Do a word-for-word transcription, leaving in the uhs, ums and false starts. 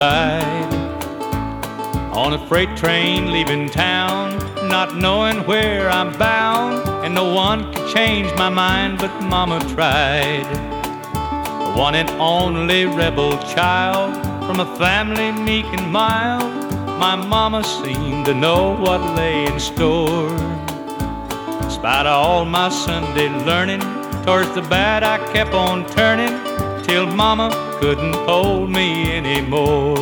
ride on a freight train leaving town, not knowing where I'm bound, and no one could change my mind, but Mama tried. The one and only rebel child from a family meek and mild, my Mama seemed to know what lay in store. In spite of all my Sunday learning, towards the bad I kept on turning, till Mama couldn't hold me anymore.